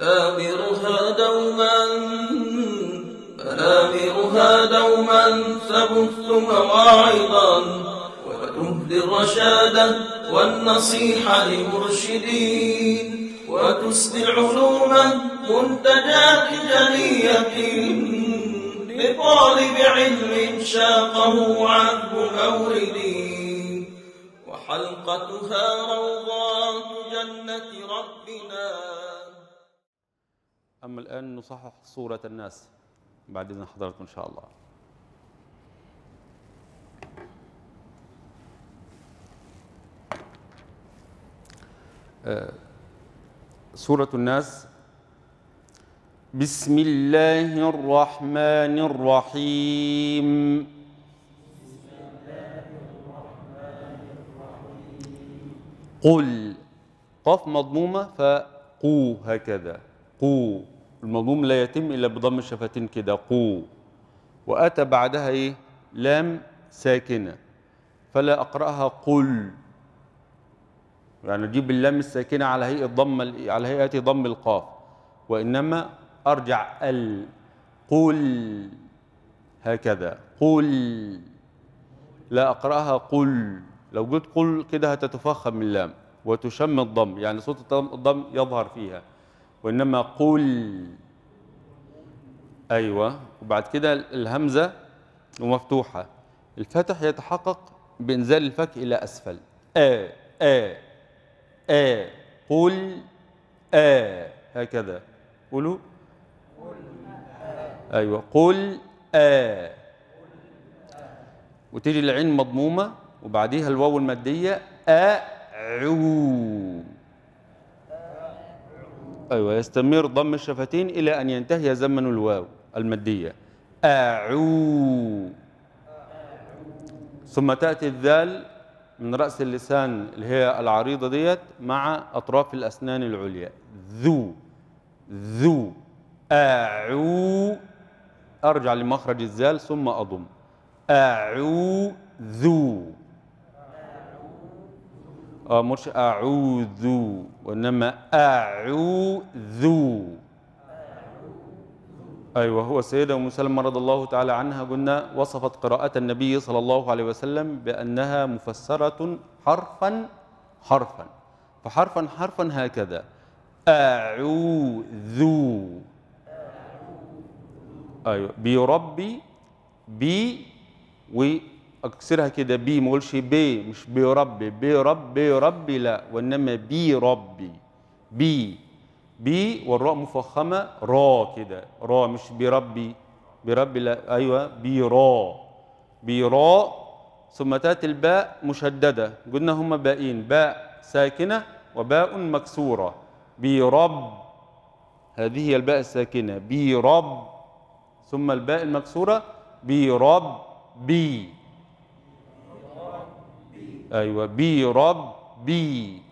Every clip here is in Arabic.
فنامرها دوما تبث مواعظا وتهدي الرشاد والنصيحة لمرشدين وتسدي العلوم منتجات جلية لطالب علم شاقه عذب موردين وحلقتها روضات جنة ربنا. أما الآن نصحح صورة الناس بعد إذن حضراتكم إن شاء الله. سورة الناس. بسم الله الرحمن الرحيم. قل قاف مضمومة فقو هكذا قو، المضموم لا يتم إلا بضم الشفتين كده قو، وأتى بعدها إيه؟ لام ساكنة، فلا أقرأها قل، يعني أجيب اللام الساكنة على هيئة على هيئة ضم القاف، وإنما أرجع قل هكذا قل، لا أقرأها قل. لو قلت قل كده هتتفخم اللام وتشم الضم، يعني صوت الضم يظهر فيها، وإنما قل. أيوة. وبعد كده الهمزة ومفتوحة، الفتح يتحقق بإنزال الفك إلى أسفل. قل هكذا قولوا. أيوة قل وتيجي العين مضمومة وبعديها الواو المادية أعو. أيوة يستمر ضم الشفتين إلى أن ينتهي زمن الواو المادية أعو. ثم تأتي الذال من رأس اللسان اللي هي العريضة ديت مع أطراف الأسنان العليا ذو أعو، أرجع لمخرج الذال ثم أضم أعوذ. مش أعوذ، وإنما أعوذ. أيوة. هو السيدة أم سلمة رضي الله تعالى عنها قلنا وصفت قراءة النبي صلى الله عليه وسلم بأنها مفسرة حرفا حرفا، فحرفا حرفا هكذا أعوذ. أيوة. بيربي بي وأكسرها كده بي، ما أقولش بي، مش بيربي بيربي لا، وإنما بيربي بي والراء مفخمة را كده را، مش بيربي لا. أيوة بيرا. ثم تأتي الباء مشددة، قلنا هما باءين، باء ساكنة وباء مكسورة. بيرب، هذه هي الباء الساكنة بيرب، ثم الباء المكسورة بيربي. أيوة بيربي.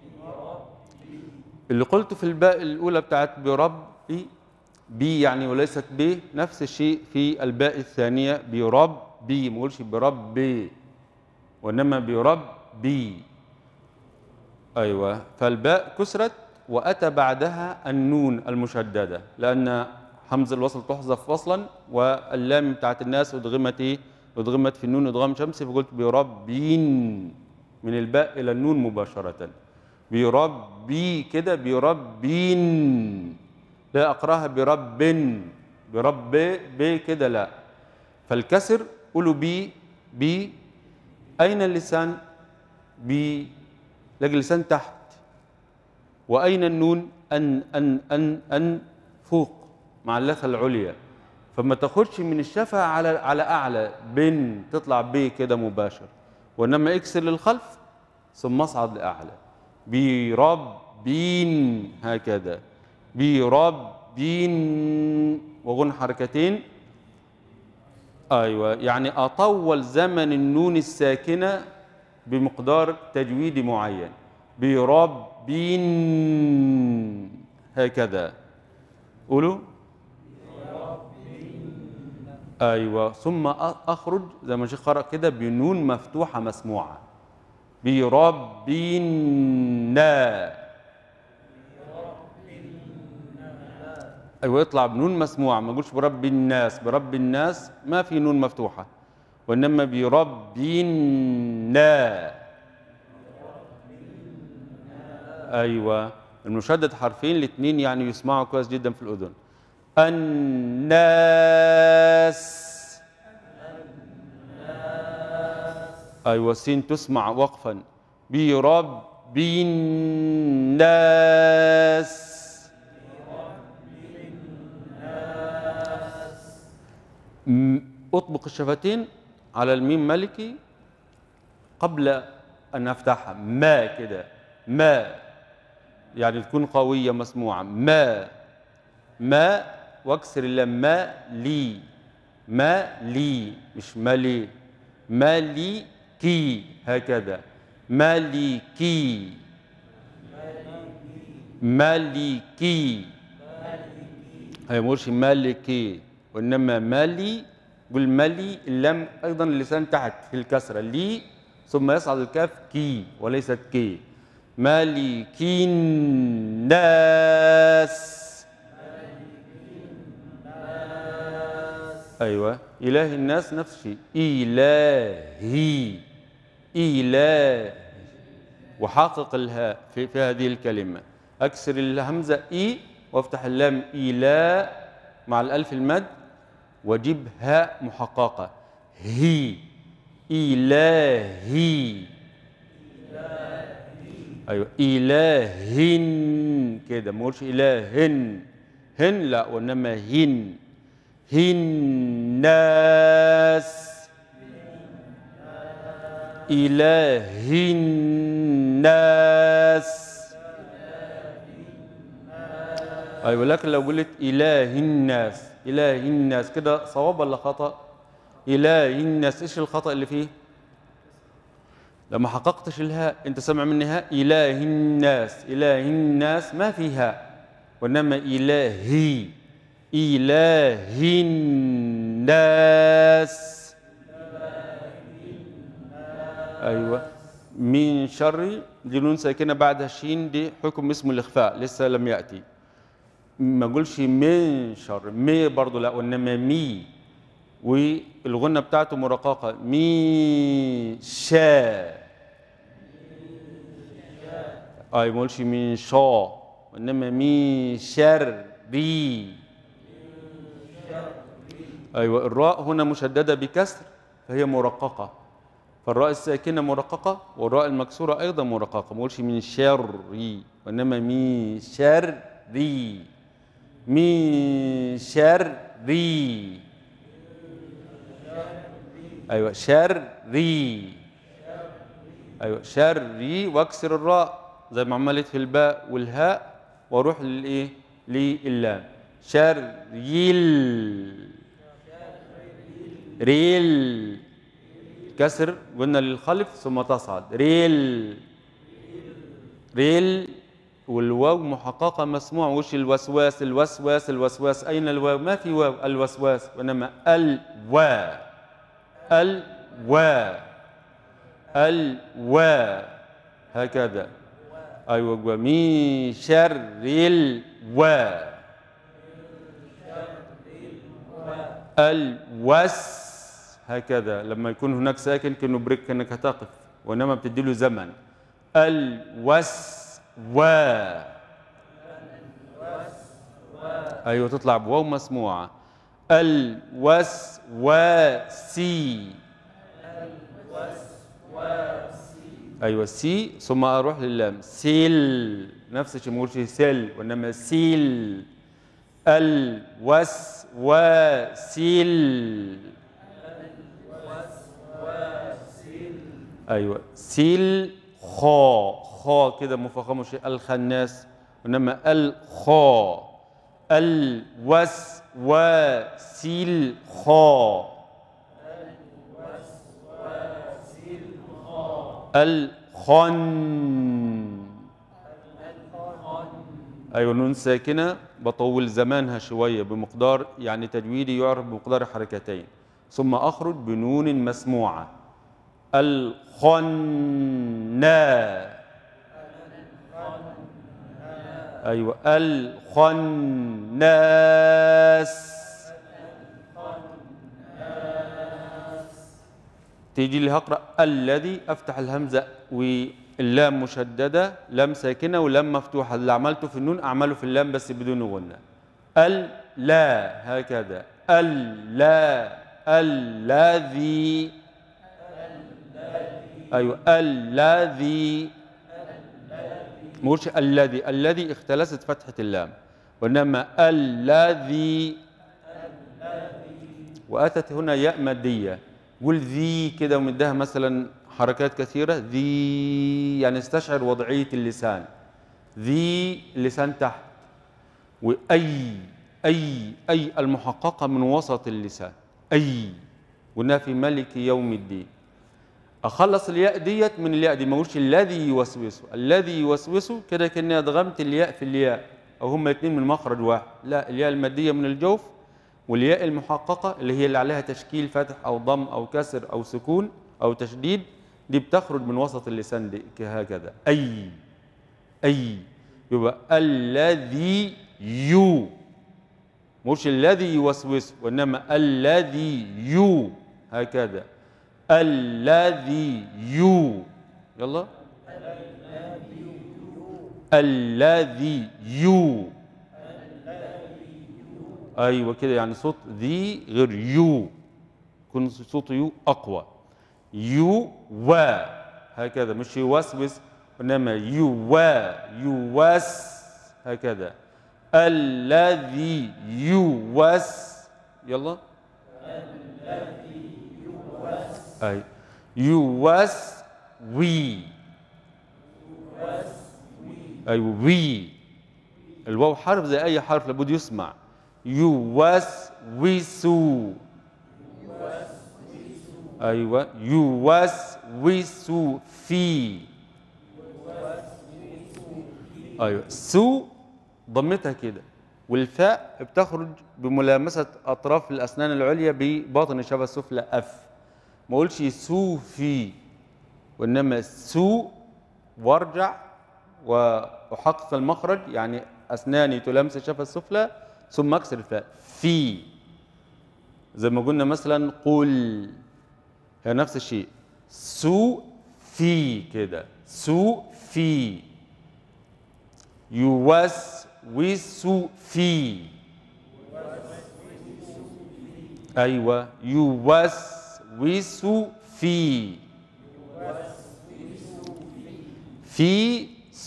اللي قلته في الباء الأولى بتاعت بربي بي يعني وليست ب، نفس الشيء في الباء الثانية بيربي، ما اقولش بربي وإنما بيربي. أيوة. فالباء كسرت وأتى بعدها النون المشددة، لأن همز الوصل تحذف وصلا، واللام بتاعت الناس أدغمت في النون إدغام شمسي، فقلت بربين من الباء إلى النون مباشرة. بيربي كده بيربين، لا أقراها برب بي كده لا. فالكسر قولوا بي. أين اللسان؟ بي، لقي اللسان تحت. وأين النون؟ أن فوق مع اللثة العليا، فما تاخدش من الشفة على أعلى بن، تطلع بي كده مباشر، وإنما اكسر للخلف ثم اصعد لأعلى. بيربين هكذا بيربين، وغن حركتين. أيوة. يعني أطول زمن النون الساكنة بمقدار تجويدي معين. بيربين هكذا قولوا. أيوة. ثم أخرج زي ما الشيخ قرأ كده بنون مفتوحة مسموعة. بربنا. أيوة يطلع بنون مسموعة، ما نقولش برب الناس. برب الناس ما في نون مفتوحة، وإنما برب الناس. أيوة المشدد حرفين الاثنين يعني يسمعوا كويس جدا في الأذن. الناس. أيوة السين تسمع وقفا. برب الناس. أطبق الشفتين على الميم ملكي قبل أن أفتحها. ما كده، ما يعني تكون قوية مسموعة. ما واكسر اللام. ما لي، ما لي مش مالي. مالكي هكذا. مالكي، مالكي. هي مش مالكي، وإنما مالي. قل مالي، اللام أيضا اللسان تحت في الكسرة. لي ثم يصعد الكاف كي وليست كي. مالكي الناس. أيوة إله الناس نفس الشيء. إلهي، إله. وحقق الهاء في هذه الكلمة. أكسر الهمزة إي وافتح اللام إله مع الألف المد، وجيب هاء محققة. هي، إلهي. أيوة إلهن كده، ما قولش إلهن. هن لا، وإنما هن. الناس. إله الناس. أيوة لكن لو قلت إله الناس، إله الناس كده صواب ولا خطأ؟ إله الناس إيش الخطأ اللي فيه؟ لما حققتش الهاء. أنت سمع مني هاء. إله الناس، إله الناس ما فيها، وإنما إلهي. إله الناس. أيوة من شر دي نون ساكنة بعدها الشين، دي حكم اسم الإخفاء لسه لم يأتي. ما أقولش من شر، مي برضو لا، وإنما مي، والغنة بتاعته مرققة. مي شا. ما أقولش من شا، وإنما مي شر ري. أيوة الراء هنا مشددة بكسر فهي مرققة، فالراء الساكنة مرققة والراء المكسورة أيضا مرققة. ما أقولش من شري، وإنما من شري. من شري. أيوة شري. أيوة شري، واكسر الراء زي ما عملت في الباء والهاء، واروح للإيه؟ لللام. شريل. ريل كسر قلنا للخلف ثم تصعد. ريل. ريل والواو محققة مسموع. وش الوسواس؟ الوسواس، الوسواس. أين الواو؟ ما في واو. الوسواس، وإنما الوا. الوا. الوا هكذا. أيوة ومن شر الوا. الوس هكذا. لما يكون هناك ساكن كأنه بريك، كأنك هتقف، وإنما بتدي له زمن. الوس و. أيوة تطلع بواو مسموعة. الوسواسي. أيوة سي ثم أروح لللام. سيل نفس الشيء، ما أقولش سيل وإنما سيل. الوسواسيل. أيوة سيل خا. خا كده مفخمة شيء. الخناس، وإنما الخا. الوسواسيل خا. الخن. أيوة نون ساكنة بطول زمانها شوية بمقدار يعني تجويدي يعرف بمقدار حركتين، ثم أخرج بنون مسموعة. الخنا. أيوة الخناس. تيجي لي هقرأ الذي، أفتح الهمزة واللام مشددة، لام ساكنة ولام مفتوحة، اللي عملته في النون أعمله في اللام بس بدون غنة. لا هكذا، لا الذي، أيوة الذي، ما قولش الذي اختلست فتحة اللام، وإنما الذي. وأتت هنا ياء مادية، قول ذي كده ومدها مثلا حركات كثيرة، ذي يعني استشعر وضعية اللسان، ذي اللسان تحت، وأي أي المحققة من وسط اللسان، أي، قلنا في ملك يوم الدين. أخلص الياء ديت من الياء دي، ما أقولش الذي يوسوسه، الذي يوسوسه كده كأني أدغمت الياء في الياء، أو هما الاثنين من مخرج واحد، لا الياء المادية من الجوف، والياء المحققة اللي هي اللي عليها تشكيل فتح أو ضم أو كسر أو سكون أو تشديد، دي بتخرج من وسط اللسان دي هكذا، أي يبقى الذي مش الذي يوسوس، وإنما الذي هكذا، الذي يلا الذي أيوة كده، يعني صوت ذي غير يكون صوت أقوى، هكذا، مش يوسوس، وإنما يوس هكذا، الذي يلا أي وي الواو حرف زي أي حرف لابد يسمع، يوسوسوا، أيوة يوسوسوا في، أيوة سو ضمتها كده، والفاء بتخرج بملامسة أطراف الأسنان العليا بباطن الشفة السفلى أف، ما أقولش سوفي، وإنما سو، وارجع وأحقق المخرج، يعني أسناني تلامس الشفة السفلى ثم أكسر الفاء في، زي ما قلنا مثلا قل، هي نفس الشيء، سو في كده، سو في، يوسوس في، أيوة يوسوس في، في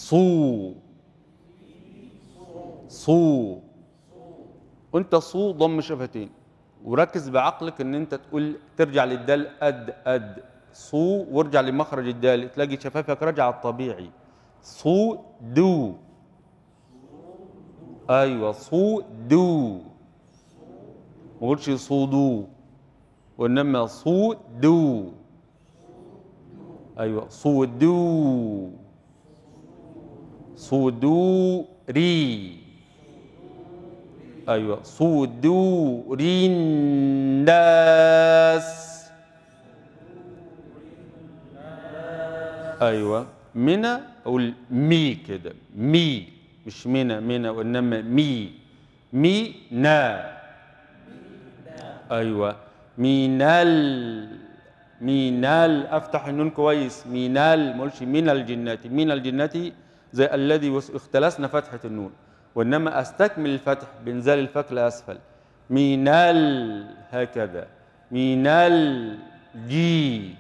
صو وانت صو ضم شفتين، وركز بعقلك ان انت تقول ترجع للدال اد صو، وارجع لمخرج الدال تلاقي شفافك رجع الطبيعي، صو دو، ايوه صو دو، ما قلتش صودو، وانما صو دو، ايوه صودو، صدوري، ايوه صدور الناس، ايوه منى اقول مي كده، مي مش منى وانما مينا، ايوه مينال افتح النون كويس، مينال ما اقولش من الجنات، من الجنات زي الذي اختلسنا فتحه النون، وانما استكمل الفتح بانزال الفك لاسفل، مينال هكذا، مينال جي،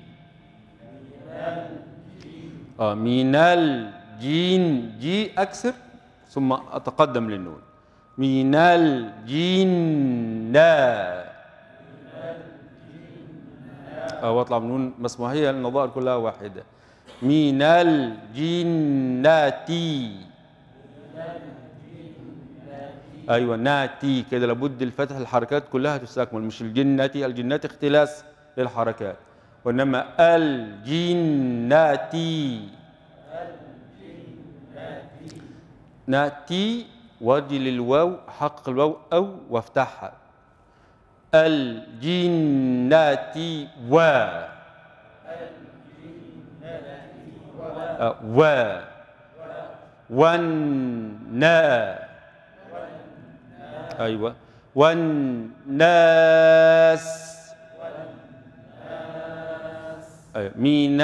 مينال جين، جي اكسر ثم اتقدم للنون، مينال جينا، واطلع من نون مسموعة، هي النظائر كلها واحدة، من الجنات، ايوه ناتي كده، لابد الفتح الحركات كلها تستكمل، مش الجنات اختلاس للحركات، وانما الجنات، ناتي وادي للواو، حقق الواو او وافتحها، الجنات أيوة والناس أيوة. من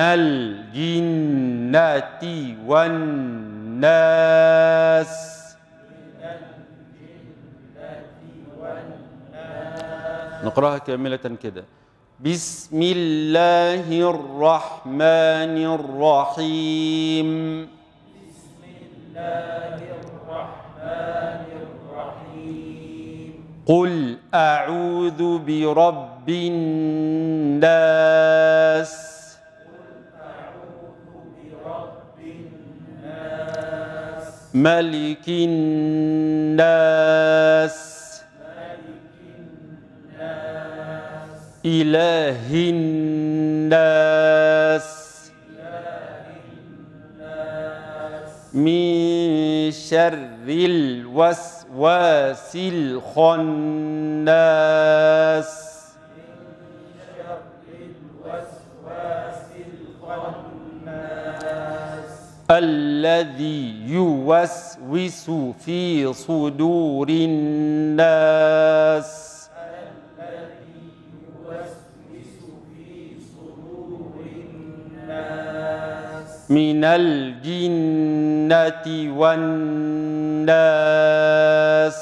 الجنة والناس نقرأها كاملة كده. بسم الله الرحمن الرحيم. بسم الله الرحمن الرحيم. قل أعوذ برب الناس. قل أعوذ برب الناس. ملك الناس. إله الناس. من شر الوسواس الخناس. الذي يوسوس في صدور الناس. من الجنة والناس.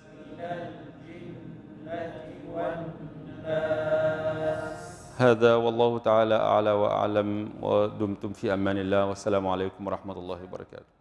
هذا والله تعالى أعلى وأعلم، ودمتم في أمان الله، والسلام عليكم ورحمة الله وبركاته.